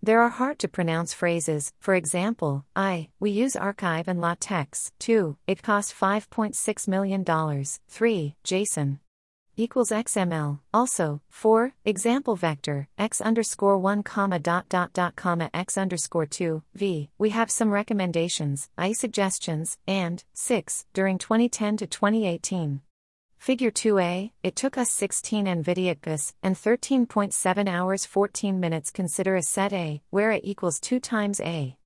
There are hard-to-pronounce phrases, for example, we use archive and LaTeX. 2. It cost $5.6 million. 3. Jason equals XML. Also, 4. Example vector, x_1, x_2, v. We have some recommendations, suggestions, and 6. During 2010 to 2018. Figure 2a, it took us 16 NVIDIA GPUs and 13.7 hours 14 minutes. Consider a set A, where A equals 2 times A.